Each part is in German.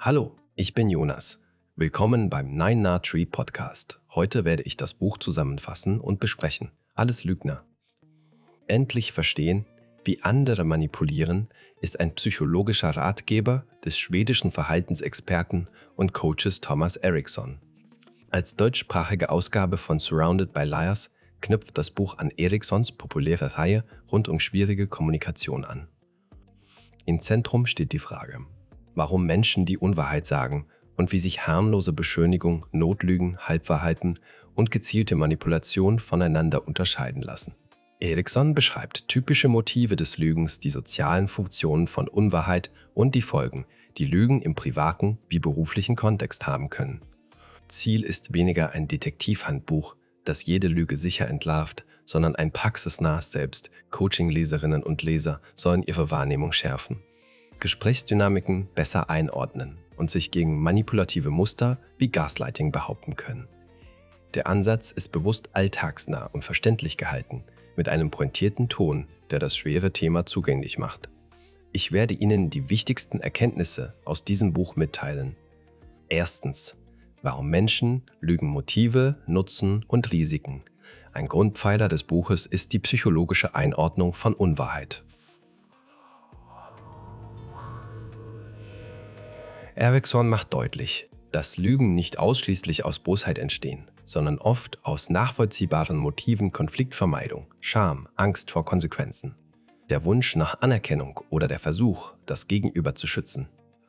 Hallo, ich bin Jonas. Willkommen beim Nine Nah Tree Podcast. Heute werde ich das Buch zusammenfassen und besprechen. Alles Lügner. Endlich verstehen, wie andere manipulieren, ist ein psychologischer Ratgeber des schwedischen Verhaltensexperten und Coaches Thomas Eriksson. Als deutschsprachige Ausgabe von Surrounded by Liars knüpft das Buch an Erikssons populäre Reihe rund um schwierige Kommunikation an. Im Zentrum steht die Frage, warum Menschen die Unwahrheit sagen und wie sich harmlose Beschönigung, Notlügen, Halbwahrheiten und gezielte Manipulation voneinander unterscheiden lassen. Eriksson beschreibt typische Motive des Lügens, die sozialen Funktionen von Unwahrheit und die Folgen, die Lügen im privaten wie beruflichen Kontext haben können. Ziel ist weniger ein Detektivhandbuch, das jede Lüge sicher entlarvt, sondern ein praxisnahes Selbst. Coaching-Leserinnen und Leser sollen ihre Wahrnehmung schärfen, Gesprächsdynamiken besser einordnen und sich gegen manipulative Muster wie Gaslighting behaupten können. Der Ansatz ist bewusst alltagsnah und verständlich gehalten, mit einem pointierten Ton, der das schwere Thema zugänglich macht. Ich werde Ihnen die wichtigsten Erkenntnisse aus diesem Buch mitteilen. Erstens, warum Menschen lügen, Motive, Nutzen und Risiken. Ein Grundpfeiler des Buches ist die psychologische Einordnung von Unwahrheit. Eriksson macht deutlich, dass Lügen nicht ausschließlich aus Bosheit entstehen, sondern oft aus nachvollziehbaren Motiven Konfliktvermeidung, Scham, Angst vor Konsequenzen, der Wunsch nach Anerkennung oder der Versuch, das Gegenüber zu schützen.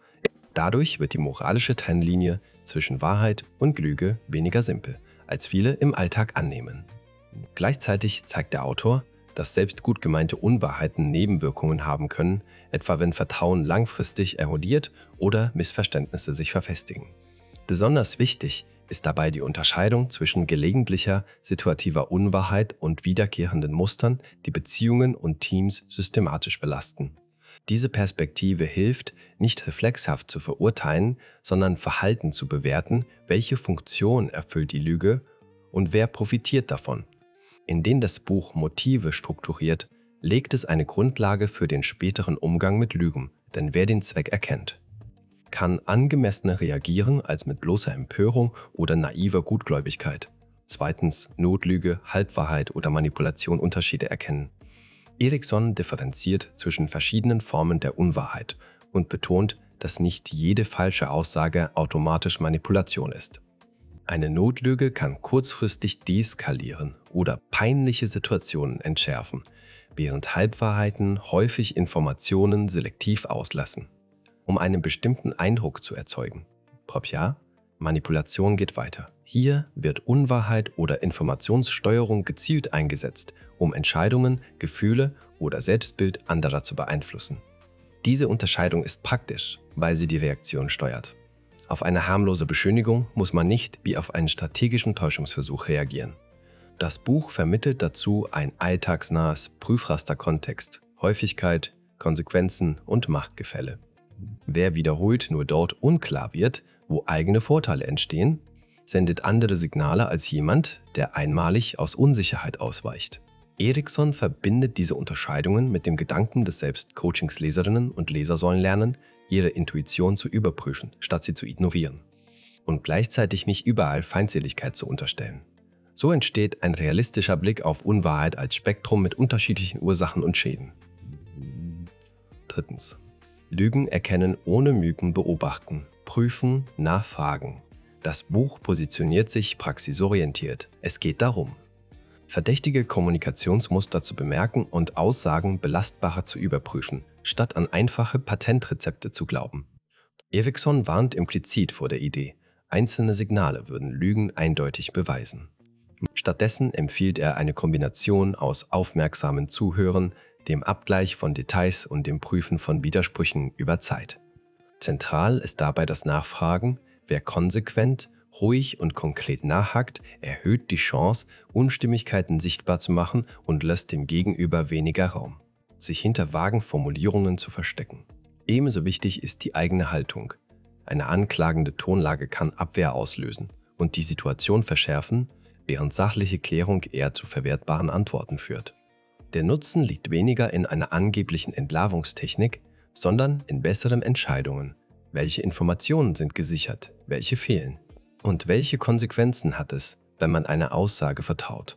Dadurch wird die moralische Trennlinie zwischen Wahrheit und Lüge weniger simpel, als viele im Alltag annehmen. Gleichzeitig zeigt der Autor, dass selbst gut gemeinte Unwahrheiten Nebenwirkungen haben können, etwa wenn Vertrauen langfristig erodiert oder Missverständnisse sich verfestigen. Besonders wichtig ist dabei die Unterscheidung zwischen gelegentlicher, situativer Unwahrheit und wiederkehrenden Mustern, die Beziehungen und Teams systematisch belasten. Diese Perspektive hilft, nicht reflexhaft zu verurteilen, sondern Verhalten zu bewerten, welche Funktion erfüllt die Lüge und wer profitiert davon. Indem das Buch Motive strukturiert, legt es eine Grundlage für den späteren Umgang mit Lügen, denn wer den Zweck erkennt, kann angemessener reagieren als mit bloßer Empörung oder naiver Gutgläubigkeit. Zweitens, Notlüge, Halbwahrheit oder Manipulation Unterschiede erkennen. Eriksson differenziert zwischen verschiedenen Formen der Unwahrheit und betont, dass nicht jede falsche Aussage automatisch Manipulation ist. Eine Notlüge kann kurzfristig deeskalieren oder peinliche Situationen entschärfen, während Halbwahrheiten häufig Informationen selektiv auslassen, um einen bestimmten Eindruck zu erzeugen. Propja, Manipulation geht weiter. Hier wird Unwahrheit oder Informationssteuerung gezielt eingesetzt, um Entscheidungen, Gefühle oder Selbstbild anderer zu beeinflussen. Diese Unterscheidung ist praktisch, weil sie die Reaktion steuert. Auf eine harmlose Beschönigung muss man nicht wie auf einen strategischen Täuschungsversuch reagieren. Das Buch vermittelt dazu ein alltagsnahes Prüfraster-Kontext, Häufigkeit, Konsequenzen und Machtgefälle. Wer wiederholt nur dort unklar wird, wo eigene Vorteile entstehen, sendet andere Signale als jemand, der einmalig aus Unsicherheit ausweicht. Eriksson verbindet diese Unterscheidungen mit dem Gedanken des Selbstcoachings. Leserinnen und Leser sollen lernen, ihre Intuition zu überprüfen, statt sie zu ignorieren. Und gleichzeitig nicht überall Feindseligkeit zu unterstellen. So entsteht ein realistischer Blick auf Unwahrheit als Spektrum mit unterschiedlichen Ursachen und Schäden. Drittens. Lügen erkennen ohne Mythen beobachten, prüfen, nachfragen. Das Buch positioniert sich praxisorientiert. Es geht darum, verdächtige Kommunikationsmuster zu bemerken und Aussagen belastbarer zu überprüfen, statt an einfache Patentrezepte zu glauben. Eriksson warnt implizit vor der Idee, einzelne Signale würden Lügen eindeutig beweisen. Stattdessen empfiehlt er eine Kombination aus aufmerksamen Zuhören, dem Abgleich von Details und dem Prüfen von Widersprüchen über Zeit. Zentral ist dabei das Nachfragen, wer konsequent, ruhig und konkret nachhakt, erhöht die Chance, Unstimmigkeiten sichtbar zu machen und lässt dem Gegenüber weniger Raum, sich hinter vagen Formulierungen zu verstecken. Ebenso wichtig ist die eigene Haltung. Eine anklagende Tonlage kann Abwehr auslösen und die Situation verschärfen, während sachliche Klärung eher zu verwertbaren Antworten führt. Der Nutzen liegt weniger in einer angeblichen Entlarvungstechnik, sondern in besseren Entscheidungen, Welche Informationen sind gesichert, welche fehlen? Und welche Konsequenzen hat es, wenn man einer Aussage vertraut?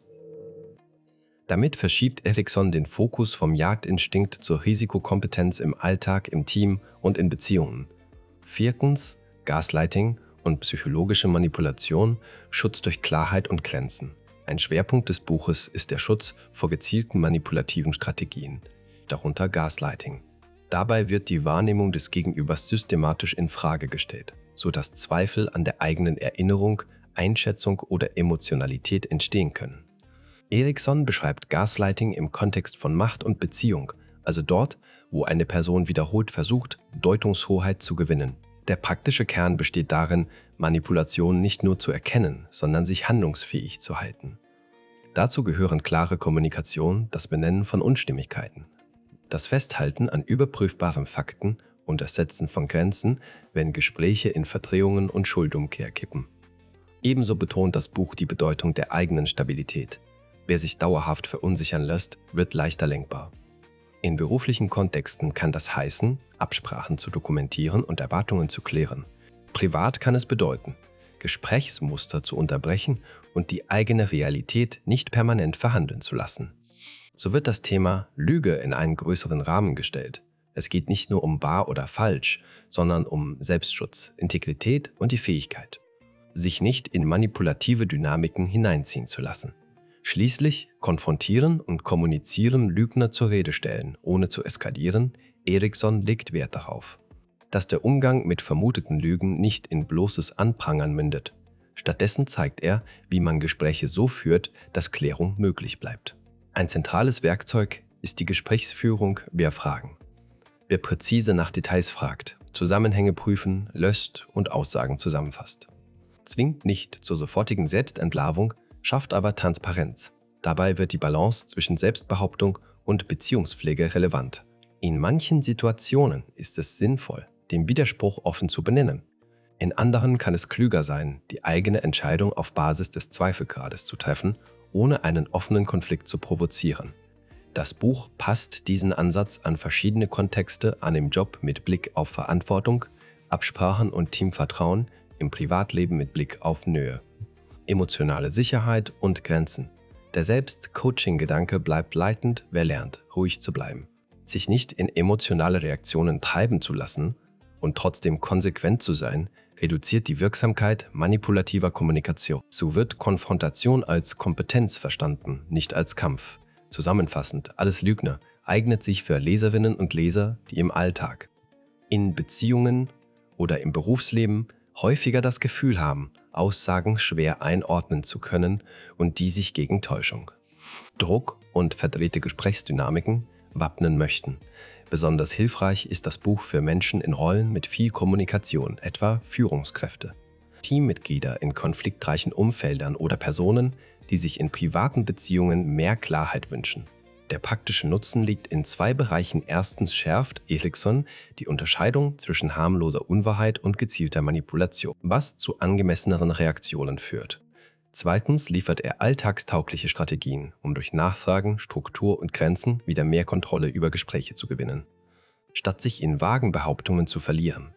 Damit verschiebt Erikson den Fokus vom Jagdinstinkt zur Risikokompetenz im Alltag, im Team und in Beziehungen. Viertens, Gaslighting und psychologische Manipulation, Schutz durch Klarheit und Grenzen. Ein Schwerpunkt des Buches ist der Schutz vor gezielten manipulativen Strategien, darunter Gaslighting. Dabei wird die Wahrnehmung des Gegenübers systematisch in Frage gestellt, sodass Zweifel an der eigenen Erinnerung, Einschätzung oder Emotionalität entstehen können. Erikson beschreibt Gaslighting im Kontext von Macht und Beziehung, also dort, wo eine Person wiederholt versucht, Deutungshoheit zu gewinnen. Der praktische Kern besteht darin, Manipulation nicht nur zu erkennen, sondern sich handlungsfähig zu halten. Dazu gehören klare Kommunikation, das Benennen von Unstimmigkeiten, das Festhalten an überprüfbaren Fakten und das Setzen von Grenzen, wenn Gespräche in Verdrehungen und Schuldumkehr kippen. Ebenso betont das Buch die Bedeutung der eigenen Stabilität. Wer sich dauerhaft verunsichern lässt, wird leichter lenkbar. In beruflichen Kontexten kann das heißen, Absprachen zu dokumentieren und Erwartungen zu klären. Privat kann es bedeuten, Gesprächsmuster zu unterbrechen und die eigene Realität nicht permanent verhandeln zu lassen. So wird das Thema Lüge in einen größeren Rahmen gestellt. Es geht nicht nur um wahr oder falsch, sondern um Selbstschutz, Integrität und die Fähigkeit, sich nicht in manipulative Dynamiken hineinziehen zu lassen. Schließlich konfrontieren und kommunizieren Lügner zur Rede stellen, ohne zu eskalieren. Erikson legt Wert darauf, dass der Umgang mit vermuteten Lügen nicht in bloßes Anprangern mündet. Stattdessen zeigt er, wie man Gespräche so führt, dass Klärung möglich bleibt. Ein zentrales Werkzeug ist die Gesprächsführung via Fragen. Wer präzise nach Details fragt, Zusammenhänge prüfen, löscht und Aussagen zusammenfasst. Zwingt nicht zur sofortigen Selbstentlarvung, schafft aber Transparenz. Dabei wird die Balance zwischen Selbstbehauptung und Beziehungspflege relevant. In manchen Situationen ist es sinnvoll, den Widerspruch offen zu benennen. In anderen kann es klüger sein, die eigene Entscheidung auf Basis des Zweifelgrades zu treffen, ohne einen offenen Konflikt zu provozieren. Das Buch passt diesen Ansatz an verschiedene Kontexte an im Job mit Blick auf Verantwortung, Absprachen und Teamvertrauen, im Privatleben mit Blick auf Nähe. Emotionale Sicherheit und Grenzen. Der Selbst-Coaching-Gedanke bleibt leitend, wer lernt, ruhig zu bleiben. Sich nicht in emotionale Reaktionen treiben zu lassen und trotzdem konsequent zu sein, reduziert die Wirksamkeit manipulativer Kommunikation. So wird Konfrontation als Kompetenz verstanden, nicht als Kampf. Zusammenfassend, Alles Lügner eignet sich für Leserinnen und Leser, die im Alltag, in Beziehungen oder im Berufsleben häufiger das Gefühl haben, Aussagen schwer einordnen zu können und die sich gegen Täuschung, Druck und verdrehte Gesprächsdynamiken wappnen möchten. Besonders hilfreich ist das Buch für Menschen in Rollen mit viel Kommunikation, etwa Führungskräfte, Teammitglieder in konfliktreichen Umfeldern oder Personen, die sich in privaten Beziehungen mehr Klarheit wünschen. Der praktische Nutzen liegt in zwei Bereichen. Erstens schärft Erikson die Unterscheidung zwischen harmloser Unwahrheit und gezielter Manipulation, was zu angemesseneren Reaktionen führt. Zweitens liefert er alltagstaugliche Strategien, um durch Nachfragen, Struktur und Grenzen wieder mehr Kontrolle über Gespräche zu gewinnen, statt sich in vagen Behauptungen zu verlieren.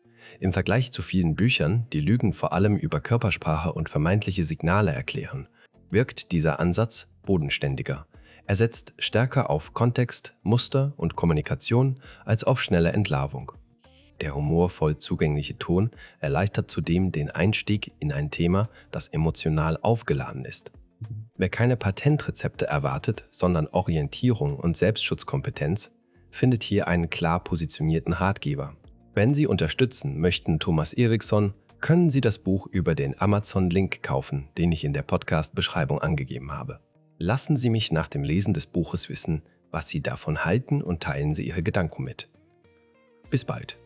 Im Vergleich zu vielen Büchern, die Lügen vor allem über Körpersprache und vermeintliche Signale erklären, wirkt dieser Ansatz bodenständiger. Er setzt stärker auf Kontext, Muster und Kommunikation als auf schnelle Entlarvung. Der humorvoll zugängliche Ton erleichtert zudem den Einstieg in ein Thema, das emotional aufgeladen ist. Wer keine Patentrezepte erwartet, sondern Orientierung und Selbstschutzkompetenz, findet hier einen klar positionierten Ratgeber. Wenn Sie unterstützen möchten Thomas Erikson, können Sie das Buch über den Amazon-Link kaufen, den ich in der Podcast-Beschreibung angegeben habe. Lassen Sie mich nach dem Lesen des Buches wissen, was Sie davon halten und teilen Sie Ihre Gedanken mit. Bis bald.